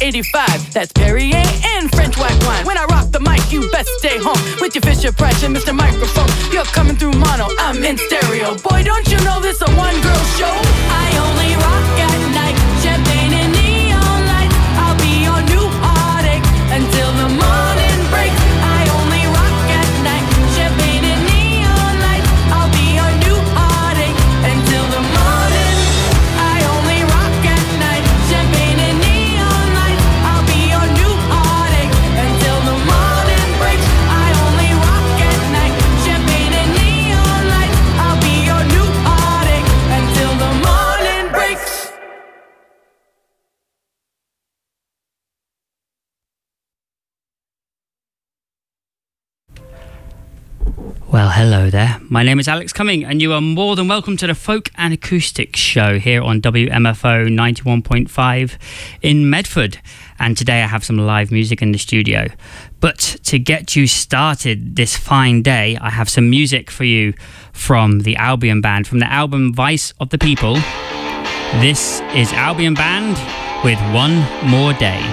85. That's Perrier and French white wine. When I rock the mic, you best stay home with your Fisher Price and Mr. Microphone. You're coming through mono, I'm in stereo. Boy, don't you know this a one-girl show? I only rock at night, champagne and neon lights. I'll be your new heartache until the morning breaks. I only rock at night, champagne and neon lights. I'll be your new heartache until the morning. I only rock at night, champagne and neon lights. I'll be your new heartache until the morning breaks. I only rock at night, champagne and neon lights. I'll be your new heartache until the morning breaks. Well, hello there. My name is Alex Cumming, and you are more than welcome to the Folk and Acoustics Show here on WMFO 91.5 in Medford. And today I have some live music in the studio. But to get you started this fine day, I have some music for you from the Albion Band, from the album Vice of the People. This is Albion Band with One More Day.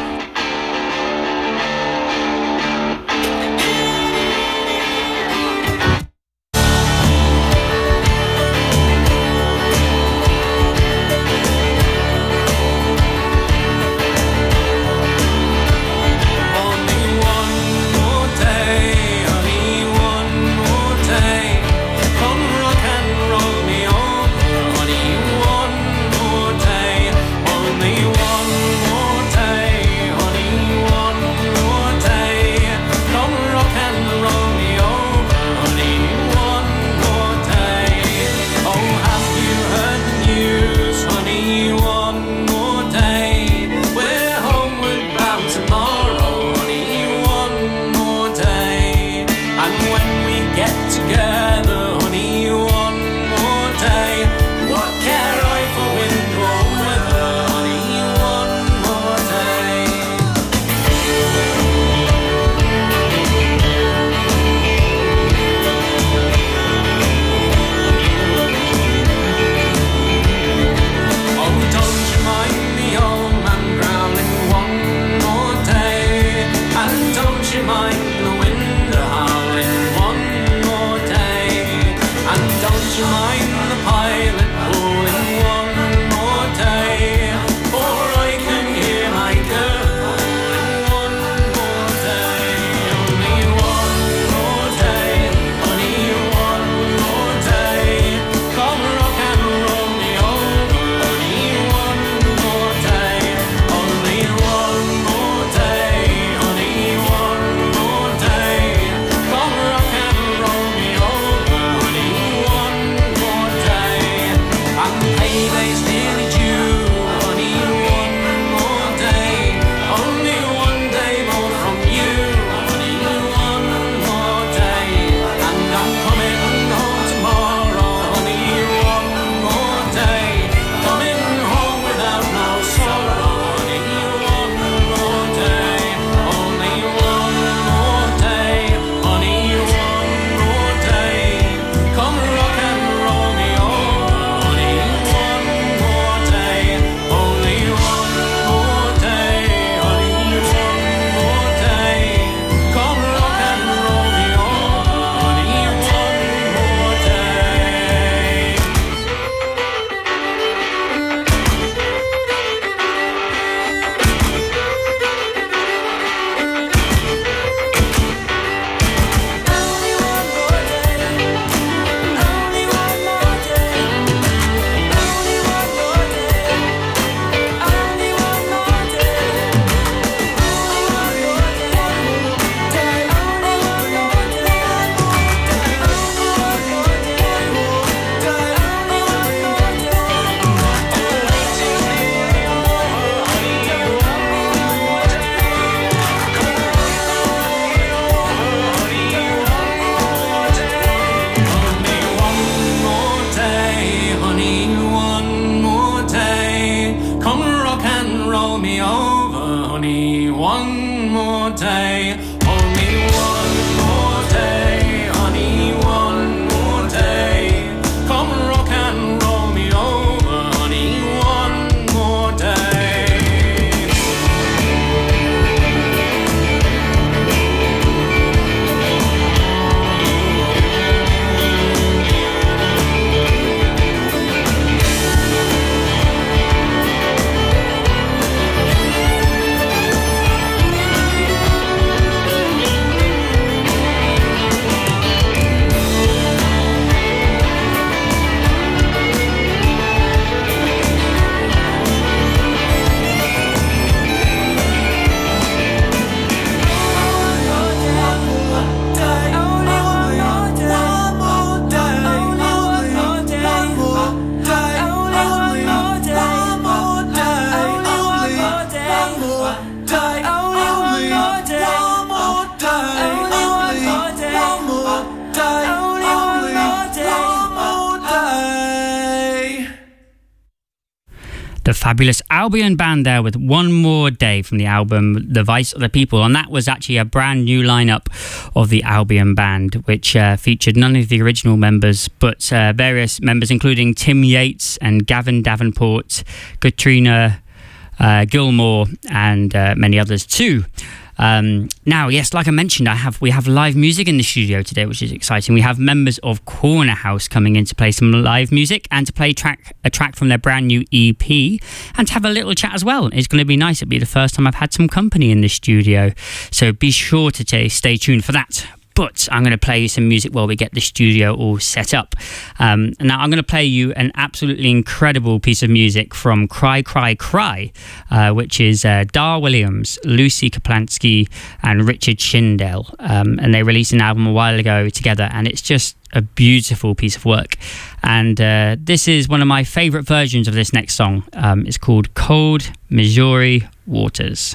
The fabulous Albion Band there with One More Day from the album The Vice of the People. And that was actually a brand new lineup of the Albion Band, which featured none of the original members, but various members including Tim Yates and Gavin Davenport, Katrina Gilmore, and many others too. Now, yes, like I mentioned, we have live music in the studio today, which is exciting. We have members of Corner House coming in to play some live music and to play a track from their brand new EP and to have a little chat as well. It's going to be nice. It'll be the first time I've had some company in the studio, so be sure to stay tuned for that. But I'm going to play you some music while we get the studio all set up. Now I'm going to play you an absolutely incredible piece of music from Cry Cry Cry, which is Dar Williams, Lucy Kaplansky and Richard Shindell. And they released an album a while ago together, and it's just a beautiful piece of work. And this is one of my favourite versions of this next song. It's called Cold Missouri Waters.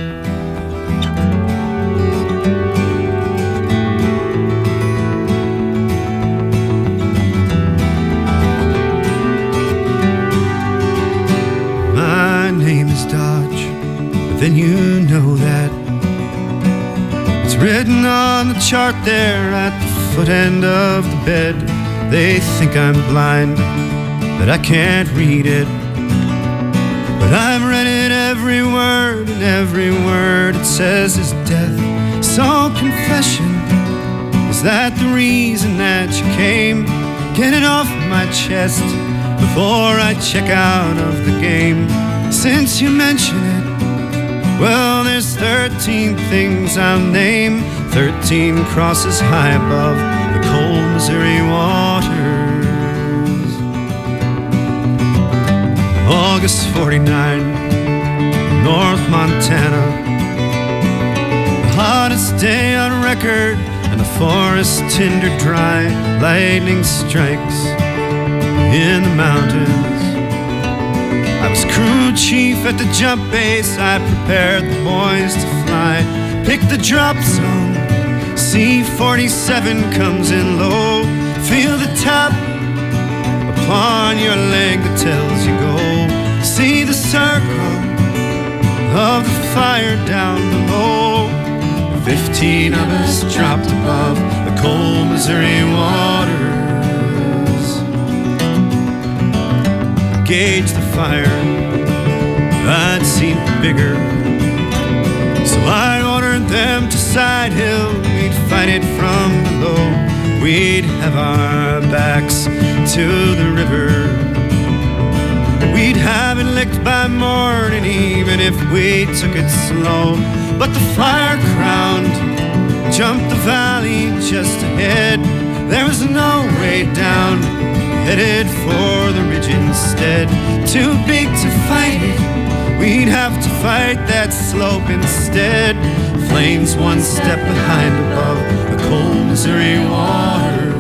Then you know that it's written on the chart there at the foot end of the bed. They think I'm blind, that I can't read it, but I've read it every word, and every word it says is death. So confession, is that the reason that you came? Get it off my chest before I check out of the game. Since you mention it, well, there's 13 things I'll name, 13 crosses high above the cold Missouri waters. August 49, North Montana, the hottest day on record, and the forest tinder dry. Lightning strikes in the mountains. I was crew chief at the jump base. I prepared the boys to fly. Pick the drop zone. C-47 comes in low. Feel the tap upon your leg that tells you go. See the circle of the fire down below. 15 of us dropped above the cold Missouri waters. Gauge the fire, I'd seen bigger, so I ordered them to Side Hill. We'd fight it from below. We'd have our backs to the river. We'd have it licked by morning, even if we took it slow. But the fire crowned jumped the valley just ahead. There was no way down, headed for the ridge instead. Too big to fight it, we'd have to fight that slope instead. Flames one step behind above the cold Missouri waters.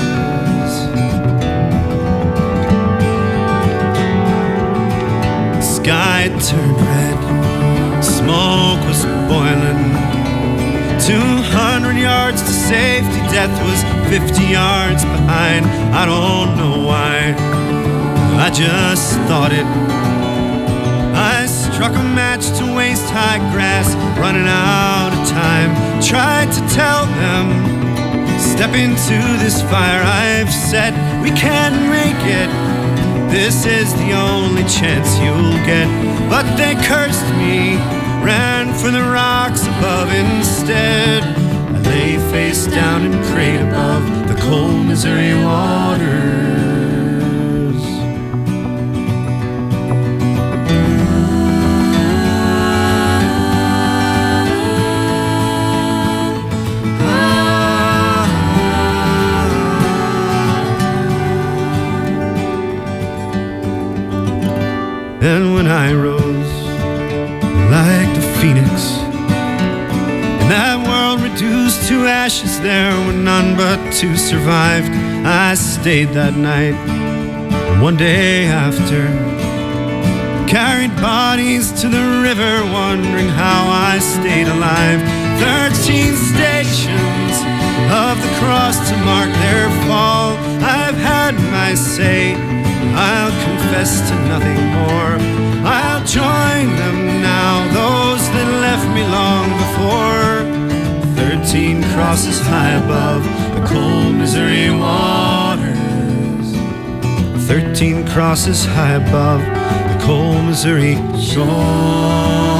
The sky turned red, smoke was boiling. 200 yards to safety, death was 50 yards behind. I don't know why, I just thought it. I struck a match to waist-high grass, running out of time. Tried to tell them, step into this fire. I've said, we can't make it, this is the only chance you'll get. But they cursed me, ran for the rocks above instead. I lay face down and prayed above the cold Missouri waters. And when I rose like the phoenix, in that world reduced to ashes, there were none but two survived. I stayed that night, and one day after, carried bodies to the river, wondering how I stayed alive. 13 stations of the cross to mark their fall. I've had my say, I'll confess to nothing more. I'll join them now, those that left me long before. 13 crosses high above the cold Missouri waters. 13 crosses high above the cold Missouri shore.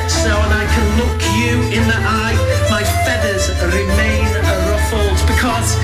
Because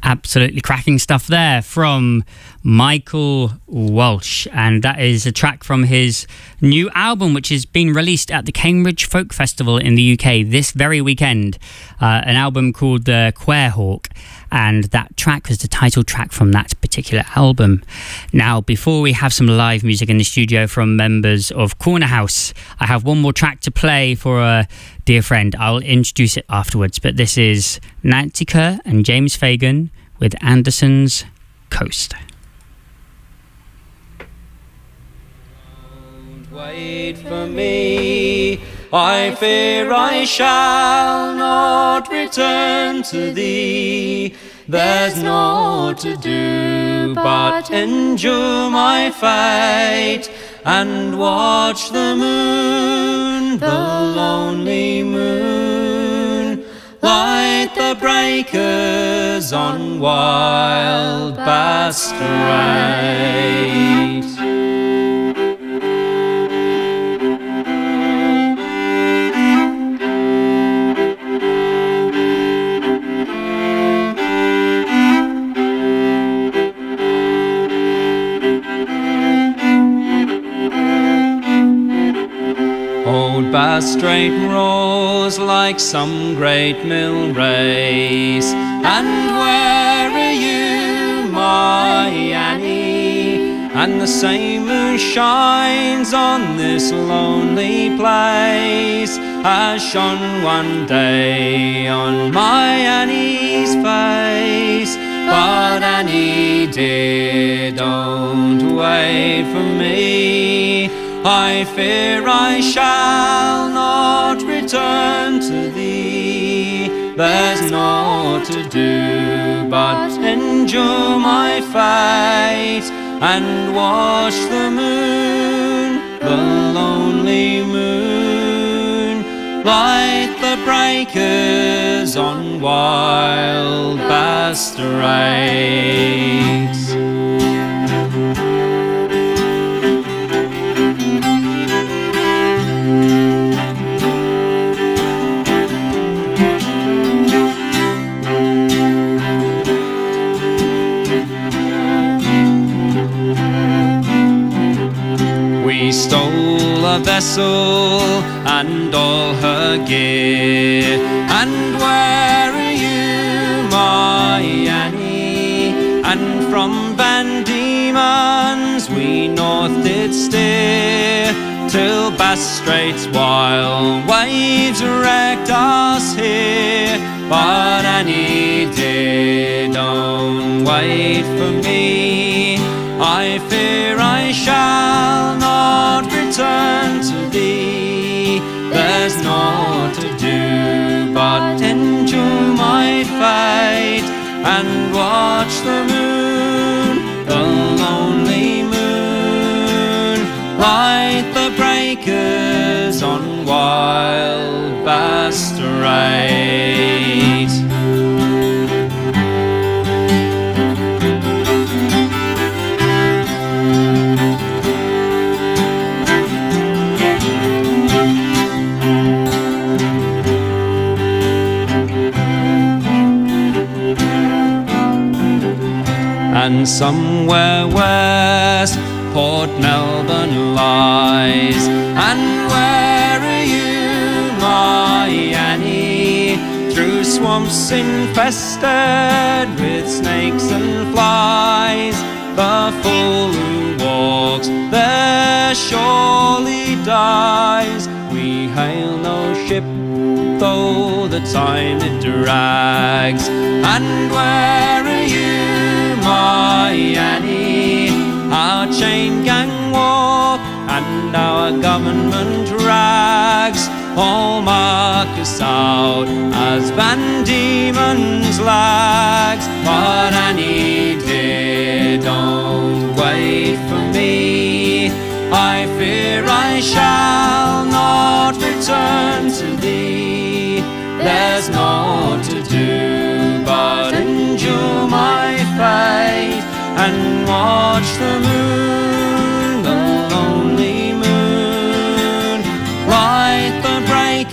Absolutely cracking stuff there from Michael Walsh, and that is a track from his new album, which has been released at the Cambridge Folk Festival in the UK this very weekend. An album called The Quairhawk, and that track was the title track from that particular album. Now, before we have some live music in the studio from members of Corner House, I have one more track to play for a dear friend. I'll introduce it afterwards, but this is Nancy Kerr and James Fagan with Anderson's Coast. Don't wait for me, I fear I shall not return to thee. There's naught to do but endure my fate and watch the moon, the lonely moon, light the breakers on wild Bass Strait. Old Bass Strait roars like some great mill race. And where are you, my Annie? And the same moon shines on this lonely place as shone one day on my Annie's face. But Annie dear, don't wait for me, I fear I shall not return to thee. There's naught to do but endure my fate and watch the moon, the lonely moon, light the breakers on wild Bass Strait. We stole a vessel and all her gear. And where are you, my Annie? And from Van Diemen's we north did steer, till Bass Strait's wild waves wrecked us here. But Annie dear, don't wait for me, I fear I shall not return to thee. There's naught to do but endure my fate and watch the moon, the lonely moon, light the breakers on wild Bass Strait. And somewhere west Port Melbourne lies. And where are you, my Annie? Through swamps infested with snakes and flies, the fool who walks there surely dies. We hail no ship, though the time it drags. And where are you, my Annie? Our chain gang walk and our government rags all mark us out as Van Diemen's lags. But Annie dear, don't wait for me, I fear I shall not return to thee. There's naught to do but endure my fate and watch the moon, the lonely moon, light the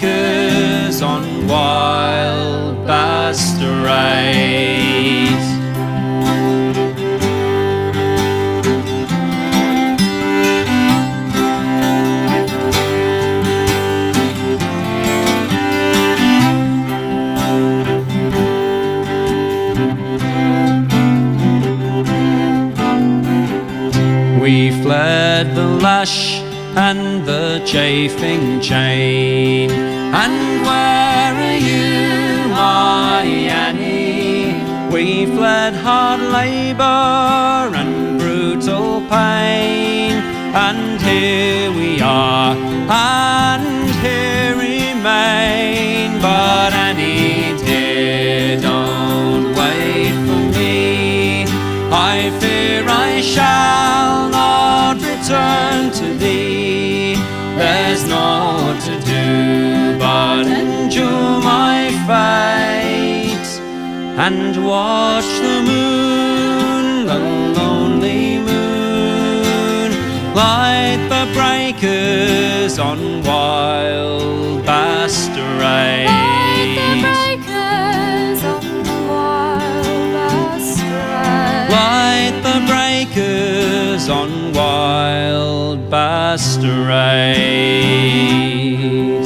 breakers on wild Bass Strait. We fled the lash and the chafing chain. And where are you, my Annie? We fled hard labour and brutal pain. And here we are, and here remain. But Annie dear, don't wait for me. I fear I shall not return to thee. There's naught to do but endure my fate, and watch the moon, the lonely moon, light the breakers on wild Bass-Strait. Light the breakers on wild Bass-Strait.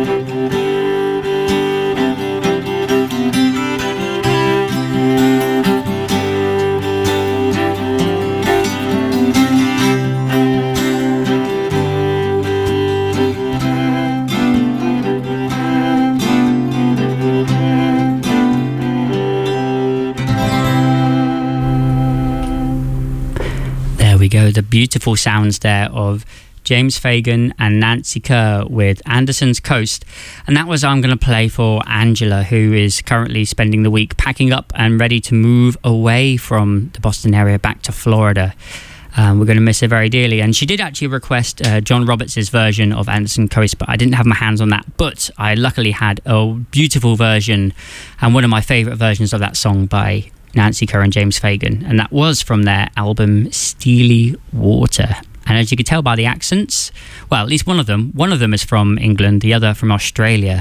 There we go, the beautiful sounds there of James Fagan and Nancy Kerr with Anderson's Coast. And that was I'm going to play for Angela, who is currently spending the week packing up and ready to move away from the Boston area back to Florida. We're going to miss her very dearly. And she did actually request John Roberts' version of Anderson's Coast, but I didn't have my hands on that. But I luckily had a beautiful version, and one of my favourite versions of that song by Nancy Kerr and James Fagan, and that was from their album Steely Water. And as you could tell by the accents, well, at least one of them is from England, the other from Australia.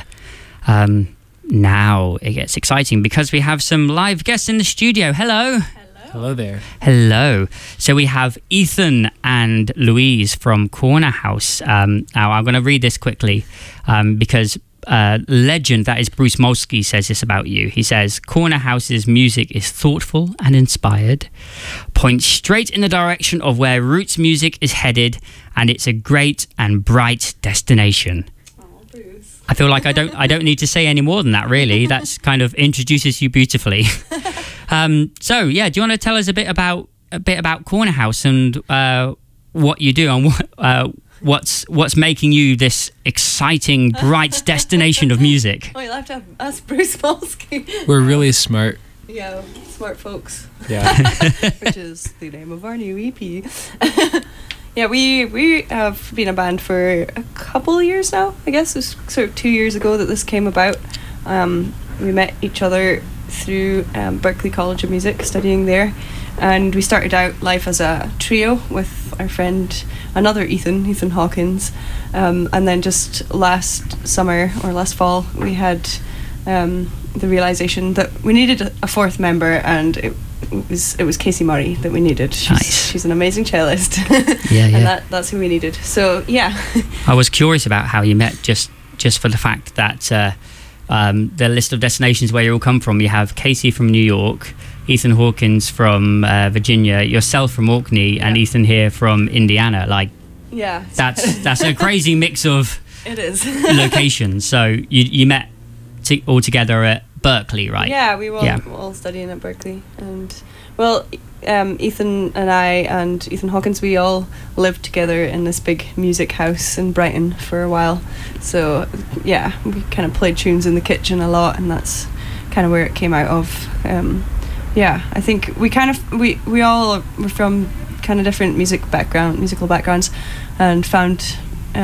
Now it gets exciting because we have some live guests in the studio. Hello. Hello there. Hello. So we have Ethan and Louise from Corner House. Now I'm going to read this quickly because legend, that is Bruce Molsky, says this about you. He says, Corner House's music is thoughtful and inspired, points straight in the direction of where roots music is headed, and it's a great and bright destination. Bruce. I feel like I don't need to say any more than that, really. That's kind of introduces you beautifully. So yeah, do you want to tell us a bit about Corner House and what you do and what's making you this exciting, bright destination of music? Oh, you'll have to ask Bruce Molsky. We're really smart. Yeah, smart folks. Yeah. Which is the name of our new EP. Yeah, we have been a band for a couple of years now. I guess it was sort of 2 years ago that this came about. We met each other through Berklee College of Music, studying there. And we started out life as a trio with our friend, another Ethan Hawkins. And then just last summer or last fall, we had the realization that we needed a fourth member, and it was Casey Murray that we needed. She's an amazing cellist. Yeah. And that's who we needed. So, yeah. I was curious about how you met, just for the fact that the list of destinations where you all come from, you have Casey from New York, Ethan Hawkins from Virginia, yourself from Orkney, and Ethan here from Indiana. Like, yeah, that's a crazy mix of it is locations. So you met all together at Berklee, right? Yeah, we were all studying at Berklee, and Ethan and I and Ethan Hawkins, we all lived together in this big music house in Brighton for a while. So yeah, we kind of played tunes in the kitchen a lot, and that's kind of where it came out of. I think we all were from kind of different musical backgrounds, and found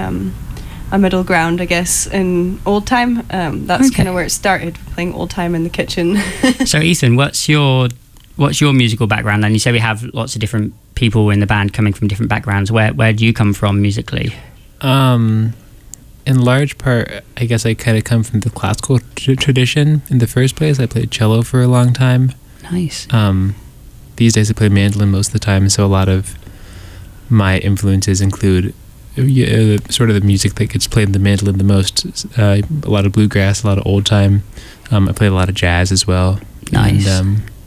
a middle ground, I guess, in old time. That's kind of where it started, playing old time in the kitchen. So Ethan, what's your musical background? And you say we have lots of different people in the band coming from different backgrounds. Where do you come from musically? In large part, I guess I kind of come from the classical tradition. In the first place, I played cello for a long time. Nice. These days I play mandolin most of the time, so a lot of my influences include sort of the music that gets played in the mandolin the most. A lot of bluegrass, a lot of old time. I play a lot of jazz as well. Nice. And,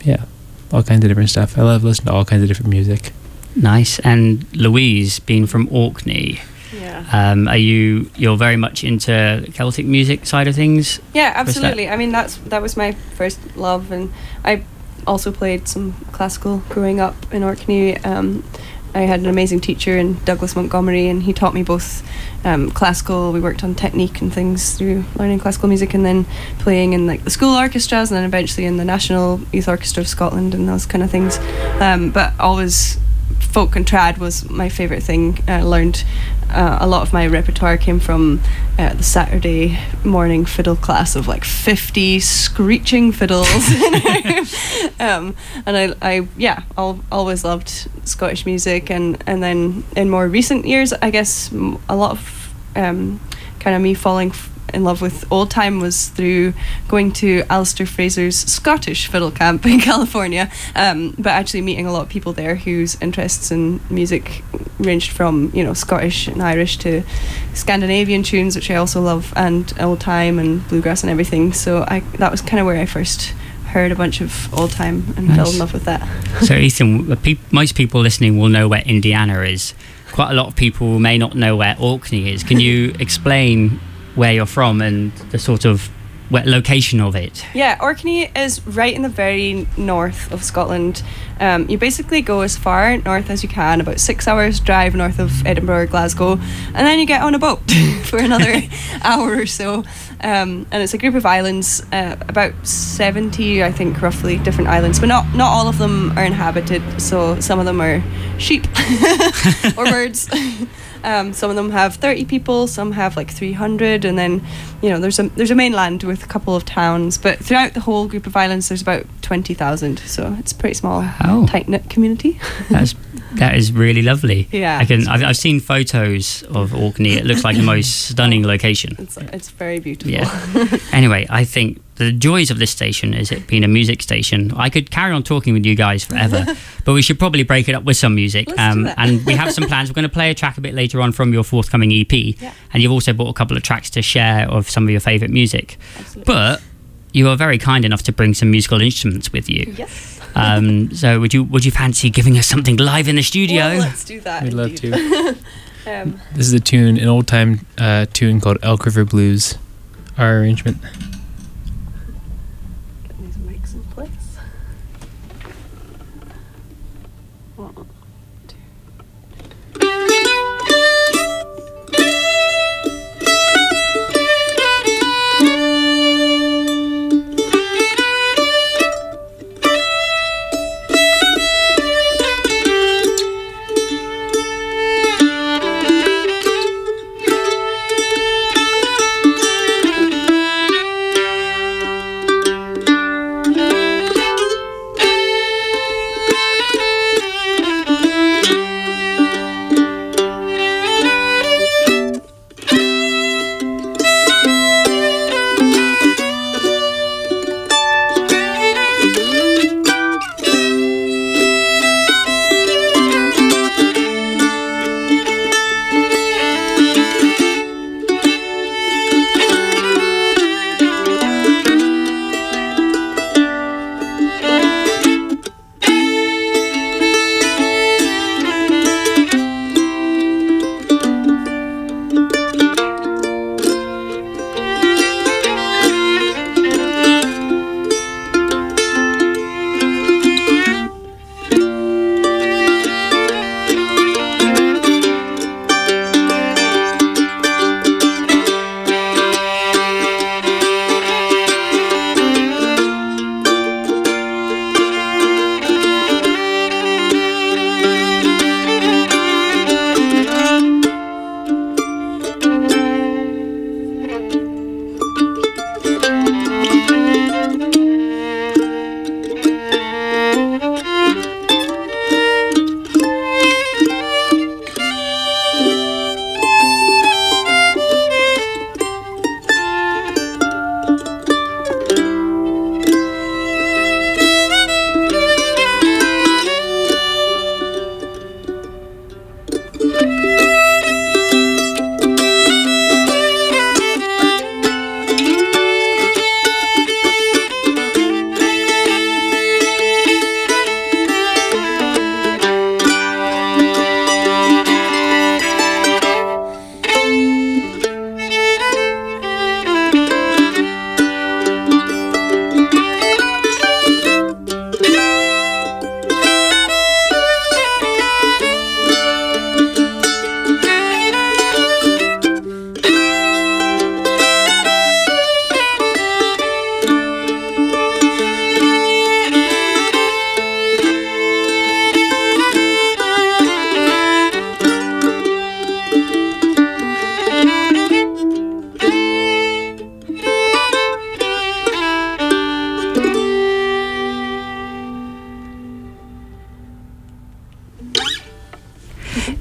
yeah, all kinds of different stuff. I love listening to all kinds of different music. Nice. And Louise, being from Orkney, Yeah. you're very much into Celtic music side of things? Yeah, absolutely. I mean, that was my first love, and I also played some classical growing up in Orkney. I had an amazing teacher in Douglas Montgomery, and he taught me both classical. We worked on technique and things through learning classical music, and then playing in like the school orchestras, and then eventually in the National Youth Orchestra of Scotland and those kind of things. But always folk and trad was my favourite thing. I learned a lot of my repertoire came from the Saturday morning fiddle class of like 50 screeching fiddles. And I always loved Scottish music, and then in more recent years, I guess a lot of kind of me falling in love with old time was through going to Alistair Fraser's Scottish fiddle camp in California, but actually meeting a lot of people there whose interests in music ranged from, you know, Scottish and Irish to Scandinavian tunes, which I also love, and old time and bluegrass and everything. So that was kind of where I first heard a bunch of old time and fell in love with that. So Ethan, most people listening will know where Indiana is. Quite a lot of people may not know where Orkney is. Can you explain where you're from and the sort of location of it? Yeah, Orkney is right in the very north of Scotland. You basically go as far north as you can, about 6 hours drive north of Edinburgh or Glasgow, and then you get on a boat for another hour or so. And it's a group of islands, about 70, I think, roughly, different islands, but not all of them are inhabited, so some of them are sheep or birds. Some of them have 30 people, some have like 300, and then, you know, there's a mainland with a couple of towns, but throughout the whole group of islands there's about 20,000, so it's a pretty small, tight-knit community. That is really lovely. Yeah. I've seen photos of Orkney. It looks like the most stunning location. It's very beautiful. Yeah. Anyway, I think the joys of this station is it being a music station. I could carry on talking with you guys forever, but we should probably break it up with some music. Let's do that. And we have some plans. We're going to play a track a bit later on from your forthcoming EP. Yeah. And you've also brought a couple of tracks to share of some of your favourite music. Absolutely. But you are very kind enough to bring some musical instruments with you. Yes. So would you fancy giving us something live in the studio? Well, let's do that. We'd love indeed. to. This is an old time tune called Elk River Blues, our arrangement. Get these mics in place. 1, 2.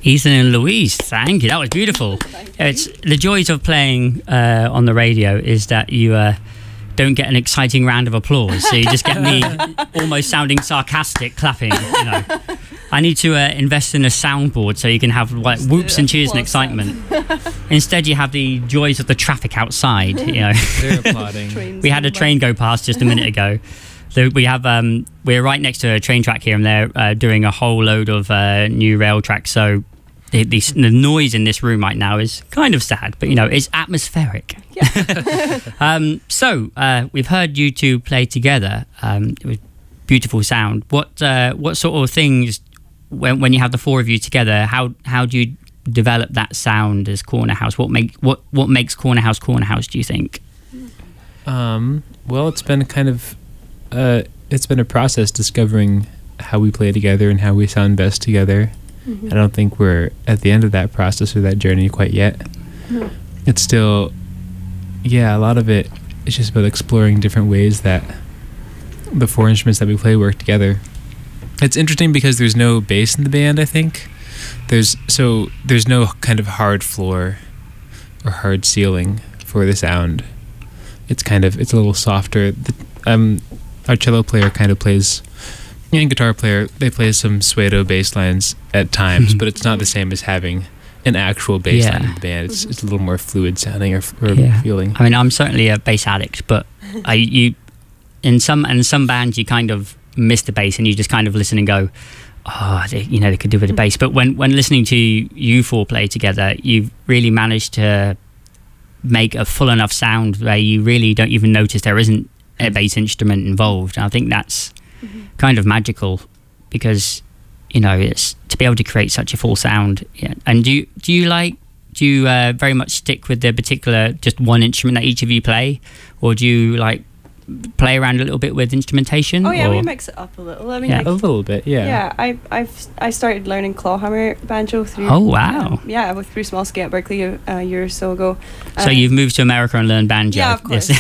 Ethan and Louise, thank you. That was beautiful. It's the joys of playing on the radio is that you don't get an exciting round of applause, so you just get me almost sounding sarcastic, clapping. You know, I need to invest in a soundboard so you can have like whoops and cheers and excitement. Instead, you have the joys of the traffic outside. You know, They're applauding. we had a train go past just a minute ago. So we have we're right next to a train track here, and they're doing a whole load of new rail tracks. So the noise in this room right now is kind of sad, but you know, it's atmospheric. Yeah. So we've heard you two play together. It was beautiful sound. What sort of things when you have the four of you together? How do you develop that sound as Corner House? What makes Corner House Corner House? Do you think? Well, it's been kind of it's been a process discovering how we play together and how we sound best together. Mm-hmm. I don't think we're at the end of that process or that journey quite yet. No. It's still, a lot of it is just about exploring different ways that the four instruments that we play work together. It's interesting because there's no bass in the band, I think. There's no kind of hard floor or hard ceiling for the sound. It's a little softer. Our cello player kind of plays, and guitar player, they play some pseudo bass lines at times, but it's not the same as having an actual bass line in the band. It's a little more fluid sounding or feeling. I mean, I'm certainly a bass addict, but in some bands you kind of miss the bass and you just kind of listen and go, they could do with a bass. But when listening to you four play together, you've really managed to make a full enough sound where you really don't even notice there isn't a bass instrument involved. And I think that's kind of magical, because it's to be able to create such a full sound. Yeah. And do you very much stick with the particular just one instrument that each of you play, or do you like play around a little bit with instrumentation? Oh yeah, or? we mix it up a little. I mean, Yeah. A little bit, yeah. Yeah, I started learning clawhammer banjo through. Oh, wow. With Bruce Molsky at Berkeley a year or so ago. So you've moved to America and learned banjo. Yeah, of course.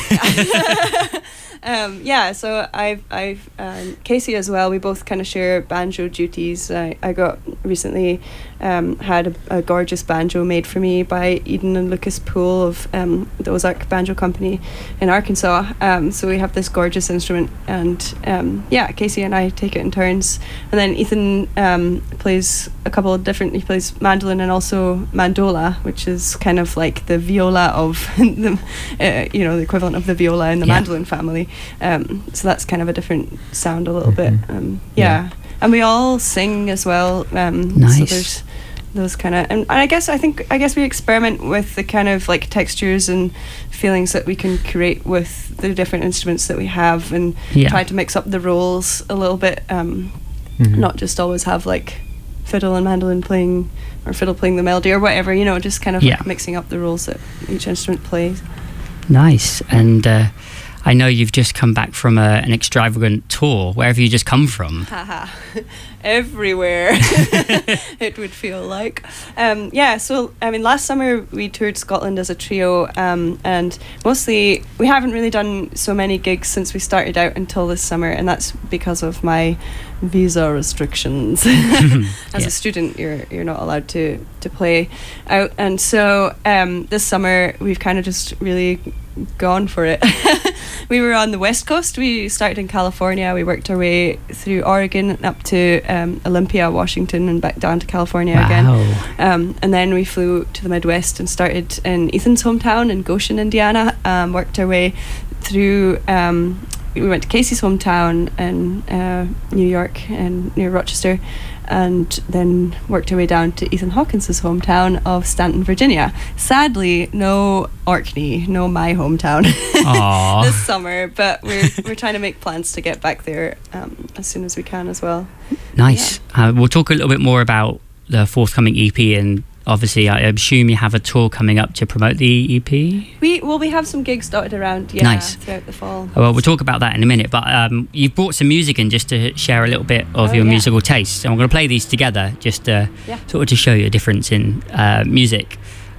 Yes. So I've Casey as well. We both kind of share banjo duties. I got recently had a gorgeous banjo made for me by Eden and Lucas Poole of the Ozark Banjo Company in Arkansas. So we have this gorgeous instrument, and Casey and I take it in turns. And then Ethan plays a couple of different. He plays mandolin and also mandola, which is kind of like the viola of the the equivalent of the viola in the mandolin family. So that's kind of a different sound a little bit. And we all sing as well. Nice. So there's those kind of, and I guess we experiment with the kind of like textures and feelings that we can create with the different instruments that we have, and try to mix up the roles a little bit. Not just always have like fiddle and mandolin playing, or fiddle playing the melody or whatever. Just kind of like mixing up the roles that each instrument plays. Nice. And I know you've just come back from an extravagant tour. Where have you just come from? Everywhere. It would feel like. So I mean, last summer we toured Scotland as a trio, and mostly we haven't really done so many gigs since we started out until this summer, and that's because of my visa restrictions. As a student, you're not allowed to play out, and so this summer we've kind of just really gone for it. We were on the West Coast. We started in California. We worked our way through Oregon up to Olympia, Washington, and back down to California again. And then we flew to the Midwest and started in Ethan's hometown in Goshen, Indiana. Worked our way through. We went to Casey's hometown in New York and near Rochester, and then worked our way down to Ethan Hawkins's hometown of Stanton, Virginia. Sadly, no Orkney, no my hometown this summer, but we're trying to make plans to get back there as soon as we can as well. Nice. Yeah. We'll talk a little bit more about the forthcoming EP, and obviously I assume you have a tour coming up to promote the EP? We have some gigs dotted around throughout the fall. Well, we'll talk about that in a minute, but you've brought some music in just to share a little bit of your musical tastes, and we're going to play these together just sort of to show you a difference in music.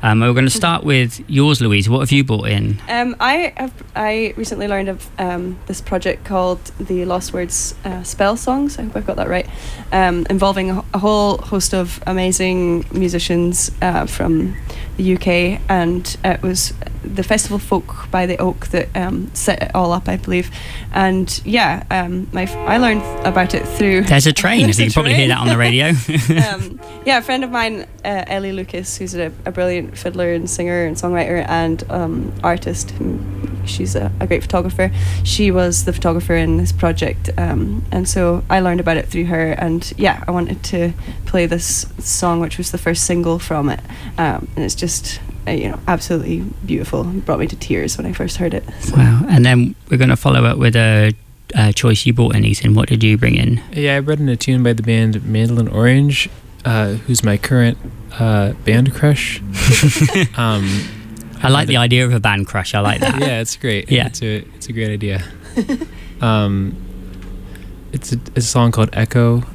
We're going to start with yours, Louise. What have you brought in? I recently learned of this project called the Lost Words Spell Songs. I hope I've got that right. Involving a whole host of amazing musicians from the UK, and it was the Festival Folk by the Oak that set it all up, I believe. And yeah, I learned about it through. There's a train, so you can probably hear that on the radio. Yeah, a friend of mine, Ellie Lucas, who's a brilliant fiddler and singer and songwriter and artist. She's a great photographer. She was the photographer in this project, and so I learned about it through her. And yeah, I wanted to play this song, which was the first single from it, and it's just absolutely beautiful. It brought me to tears when I first heard it. So. Wow! And then we're going to follow up with a choice you brought in, Ethan. What did you bring in? Yeah, I brought in a tune by the band Mandolin Orange, who's my current band crush. I like the idea of a band crush. I like that. Yeah, it's great. Yeah, it's a great idea. It's a song called Echo.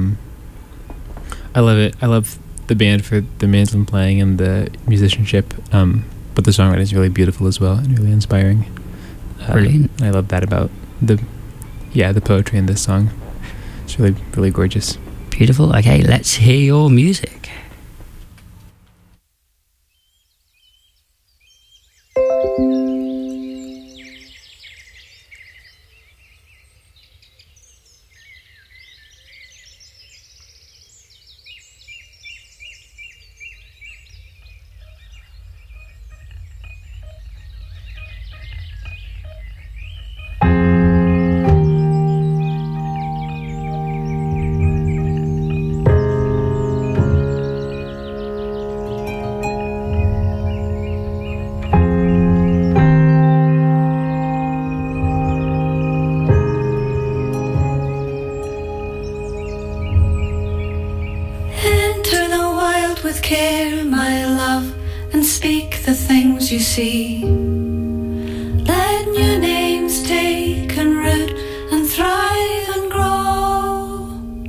I love it. I love the band for the mandolin playing and the musicianship. But the songwriting is really beautiful as well and really inspiring. Brilliant. I love that about the poetry in this song. It's really, really gorgeous. Beautiful. Okay, let's hear your music. With care, my love, and speak the things you see. Let new names take and root and thrive and grow.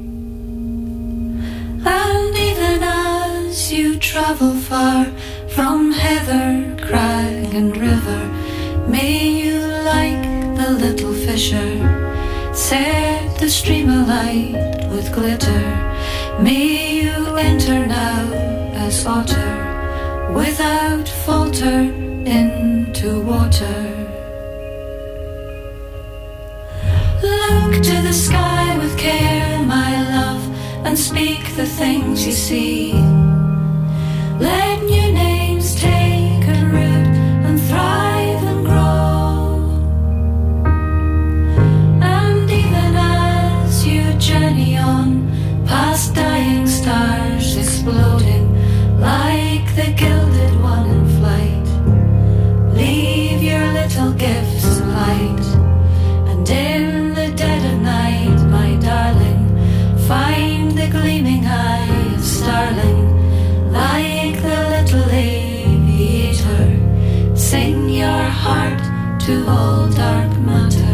And even as you travel far from heather, crag and river, may you, like the little fisher, set the stream alight with glitter. May you enter now as otter, without falter, into water. Look to the sky with care, my love, and speak the things you see. Let new names take and root and thrive and grow. And even as you journey on, past dying stars exploding like the gilded one in flight, leave your little gifts of light. And in the dead of night, my darling, find the gleaming eye of starling, like the little aviator. Sing your heart to all dark matter.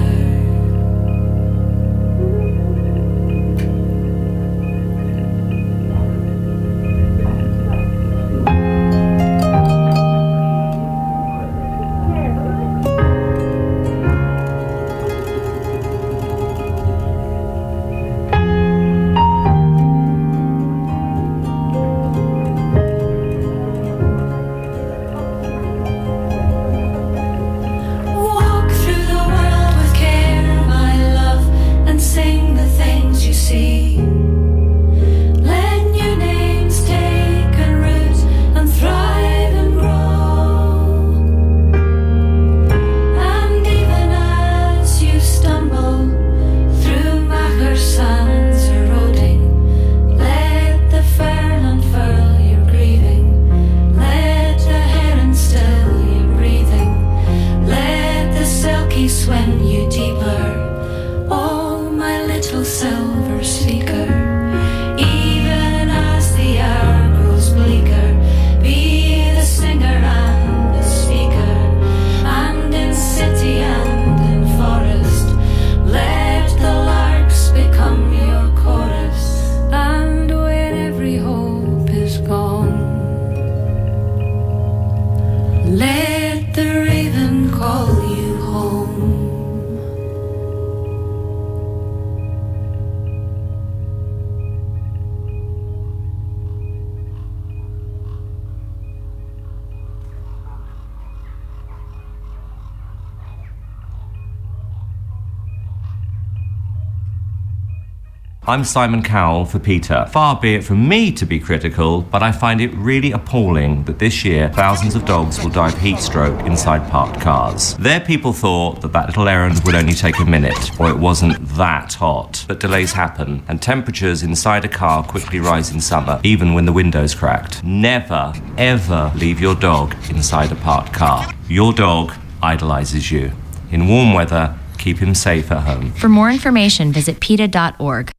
I'm Simon Cowell for Peter. Far be it from me to be critical, but I find it really appalling that this year thousands of dogs will die of heat stroke inside parked cars. Their people thought that little errand would only take a minute, or it wasn't that hot. But delays happen, and temperatures inside a car quickly rise in summer, even when the window's cracked. Never, ever leave your dog inside a parked car. Your dog idolizes you. In warm weather, keep him safe at home. For more information, visit PETA.org.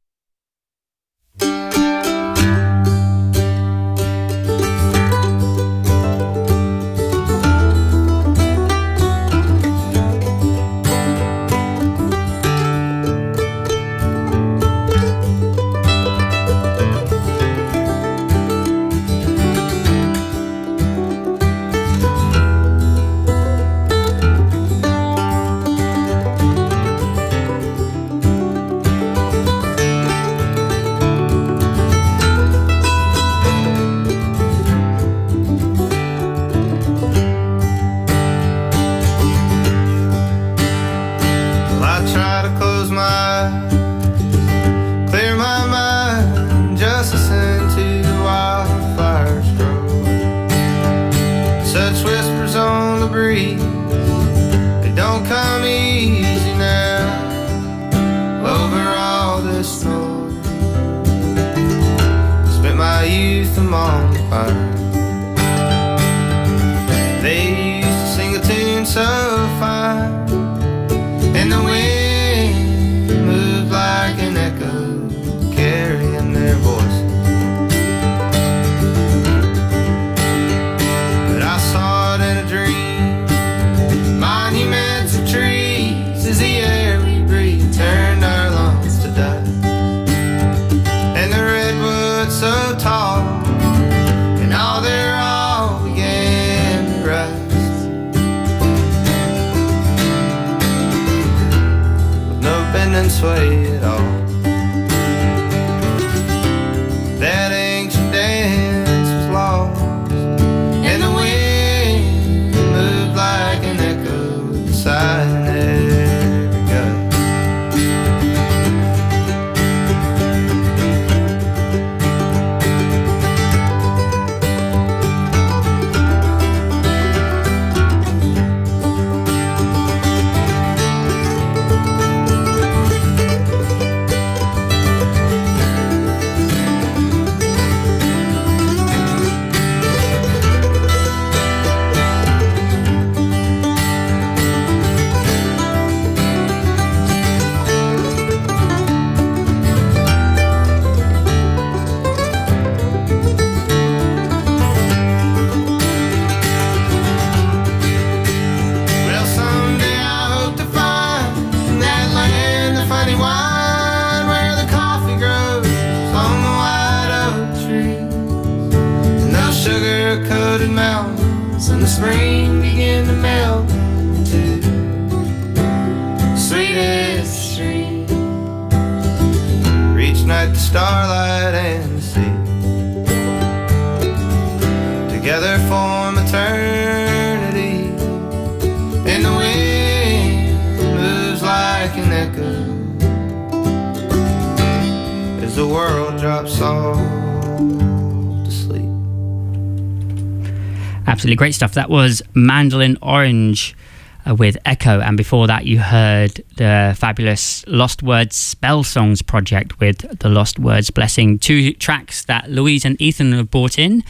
Absolutely great stuff. That was Mandolin Orange with Echo, and before that you heard the fabulous Lost Words Spell Songs project with the Lost Words Blessing, 2 tracks that Louise and Ethan have brought in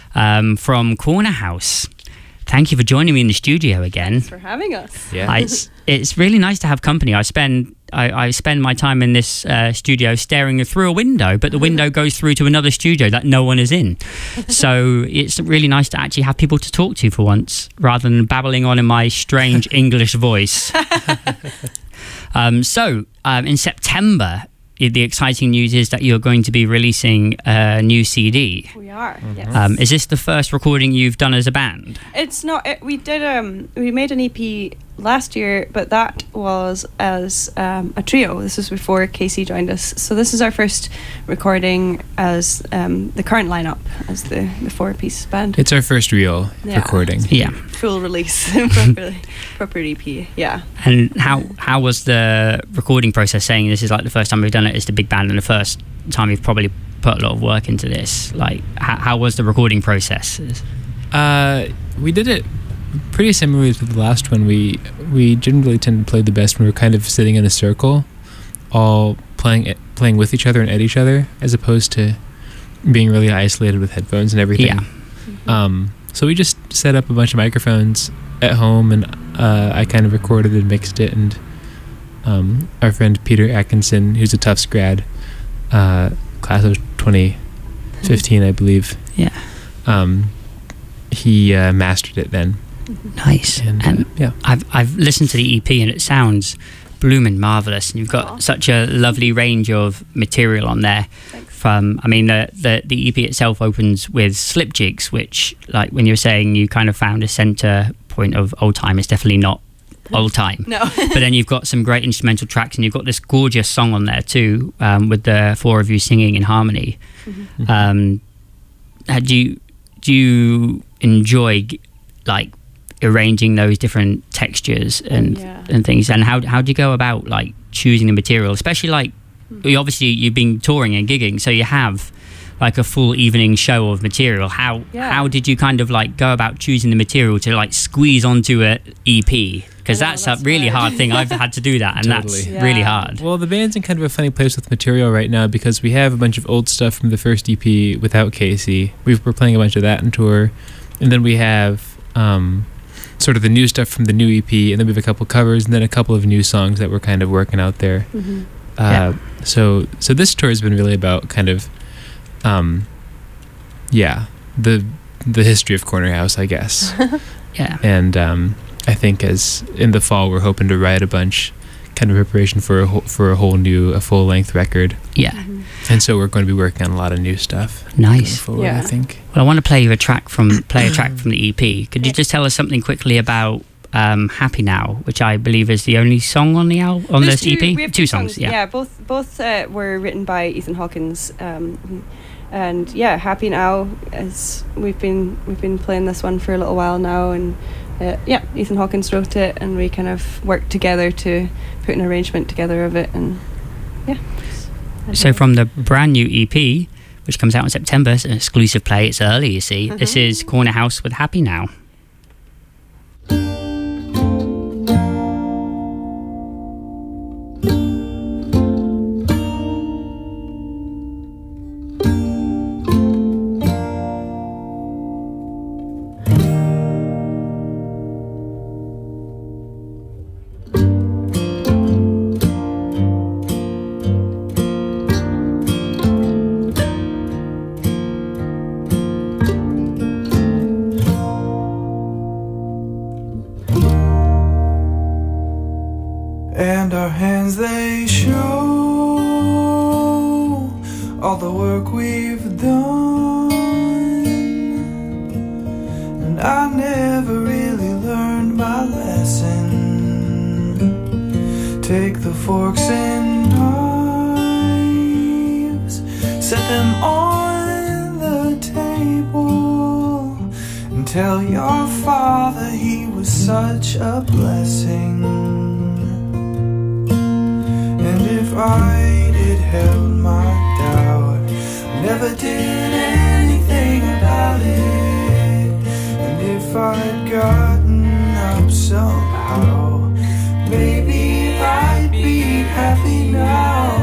from Corner House. Thank you for joining me in the studio again. Thanks for having us. Yeah. It's really nice to have company. I spend my time in this studio staring through a window, but the window goes through to another studio that no one is in. So it's really nice to actually have people to talk to for once, rather than babbling on in my strange English voice. So in September, the exciting news is that you're going to be releasing a new CD. We are, yes. Is this the first recording you've done as a band? It's not. We made an EP last year, but that was as a trio. This was before Casey joined us. So this is our first recording as the current lineup as the 4-piece band. It's our first real recording. Yeah. Full release, proper EP. Yeah. And how was the recording process? Saying this is like the first time we've done it as the big band and the first time you've probably put a lot of work into this. Like, how was the recording process? We did it pretty similarly to the last one. We generally tend to play the best when we're kind of sitting in a circle, all playing with each other and at each other, as opposed to being really isolated with headphones and everything. Yeah. So we just set up a bunch of microphones at home, and I kind of recorded and mixed it. And our friend Peter Atkinson, who's a Tufts grad, class of 2015, I believe. Yeah. He mastered it then. Nice. And yeah, I've listened to the EP and it sounds blooming marvelous. And you've got such a lovely range of material on there. Thanks. From, I mean, the EP itself opens with Slip Jigs, which, like when you're saying you kind of found a center point of old time, it's definitely not old time. No. But then you've got some great instrumental tracks, and you've got this gorgeous song on there too, with the 4 of you singing in harmony. Do you enjoy like arranging those different textures and things, and how do you go about like choosing the material, especially like you've been touring and gigging, so you have like a full evening show of material. How did you kind of like go about choosing the material to like squeeze onto a EP? Because that's a really hard thing. I've had to do that, and Totally. that's really hard. Well, the band's in kind of a funny place with material right now, because we have a bunch of old stuff from the first EP without Casey. We're playing a bunch of that on tour, and then we have sort of the new stuff from the new EP, and then we have a couple covers, and then a couple of new songs that we're kind of working out there. So this tour has been really about kind of the history of Corner House, I guess. And I think as in the fall we're hoping to write a bunch, kind of preparation for a full length record. And so we're going to be working on a lot of new stuff. Nice. Forward, I think. Well, I want to play a track from the EP. Could you just tell us something quickly about Happy Now, which I believe is the only song on the album, on this EP? We have two songs. Yeah, both were written by Ethan Hawkins. And Happy Now, as we've been playing this one for a little while now, and Ethan Hawkins wrote it, and we kind of worked together to put an arrangement together of it, and So from the brand new EP, which comes out in September, it's an exclusive play, it's early, you see. This is Corner House with Happy Now. And our hands, they show all the work we've done. And I never really learned my lesson. Take the forks and knives, set them on the table, and tell your father he was such a blessing. If I'd held my doubt, never did anything about it. And if I'd gotten up somehow, maybe I'd be happy now.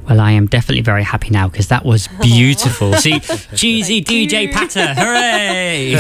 Well, I am definitely very happy now because that was beautiful. See, cheesy DJ Patter, hooray!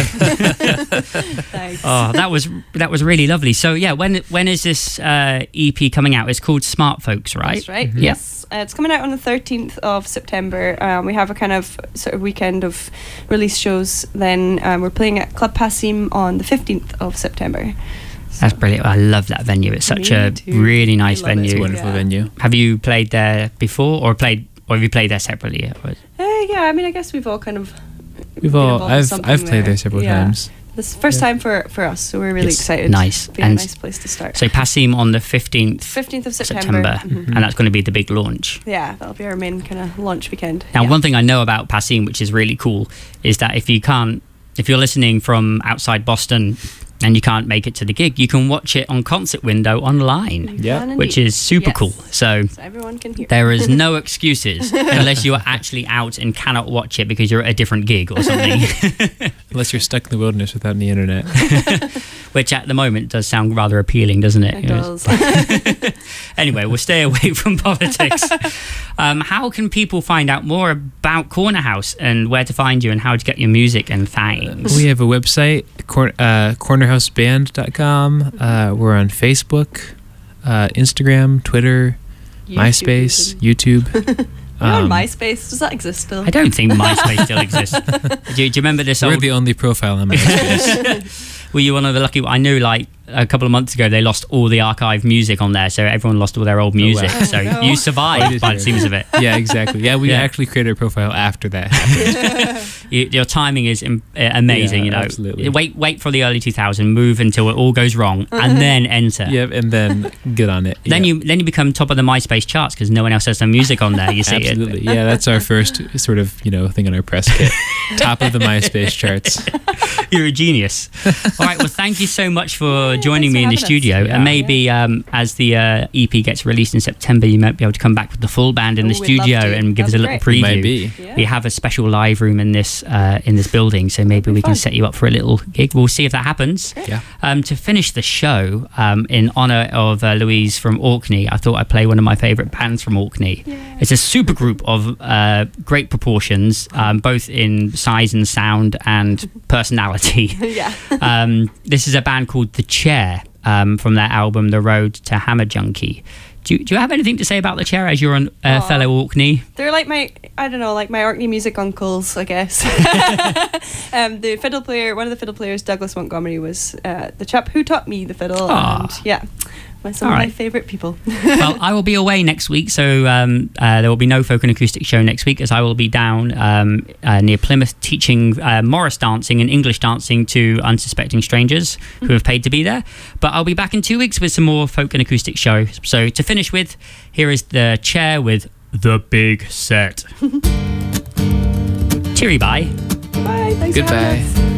Thanks. Oh, that was really lovely. So yeah, when is this EP coming out? It's called Smart Folks, right? That's right. Mm-hmm. Yes, it's coming out on the 13th of September. We have a kind of sort of weekend of release shows. Then we're playing at Club Passim on the 15th of September. That's brilliant. I love that venue. It's such a too. really nice I love it. venue. It's a wonderful venue. Have you played there before, or have you played there separately? Yeah, I mean, I guess we've all kind of. I've played there several times. This is the first time for us, so we're really excited. Nice. It'll be a nice place to start. So Passim on the 15th of September. And that's going to be the big launch. Yeah, that'll be our main kind of launch weekend. Now, one thing I know about Passim, which is really cool, is that if you're listening from outside Boston and you can't make it to the gig, you can watch it on Concert Window online, which is super cool. So everyone can hear. There is no excuses unless you are actually out and cannot watch it because you're at a different gig or something. Unless you're stuck in the wilderness without the internet. Which at the moment does sound rather appealing, doesn't it? It does. Anyway, we'll stay away from politics. How can people find out more about Corner House and where to find you and how to get your music and things? We have a website, cornerhouseband.com. We're on Facebook, Instagram, Twitter, MySpace, YouTube. You're on MySpace. Does that exist still? I don't think MySpace still exists. Do you remember this? We're the only profile on MySpace. Were you one of the lucky? I knew, like a couple of months ago, they lost all the archive music on there, so everyone lost all their old music. Oh, wow. So you survived, by the seams of it. Yeah, exactly. Yeah, we actually created a profile after that happened. Your timing is amazing. Yeah, absolutely. Wait for the early 2000s, move until it all goes wrong, and then enter. Yep, and then get on it. Then you become top of the MySpace charts because no one else has their music on there. You see it. Absolutely. Yeah, that's our first sort of thing on our press kit. Top of the MySpace charts. You're a genius. All right, well, thank you so much for joining me in the studio. And maybe as the EP gets released in September, you might be able to come back with the full band in the studio and give us a little preview. Might be. Yeah. We have a special live room in this building, so maybe we can set you up for a little gig. We'll see if that happens. Yeah. To finish the show, in honour of Louise from Orkney, I thought I'd play one of my favourite bands from Orkney. Yeah. It's a super group of great proportions, both in size and sound and personality. Yeah. This is a band called The Chair, from their album The Road to Hammer Junkie. Do you have anything to say about The Chair as you're a fellow Orkney? They're like my Orkney music uncles, I guess. The fiddle player, one of the fiddle players, Douglas Montgomery, was the chap who taught me the fiddle. Aww. And yeah, some of my favourite people. Well, I will be away next week, so there will be no folk and acoustic show next week, as I will be down near Plymouth teaching Morris dancing and English dancing to unsuspecting strangers who have paid to be there. But I'll be back in 2 weeks with some more folk and acoustic shows. So to finish with, here is The Chair with The Big Set. Cheery bye. Bye. Thanks for having Goodbye. us.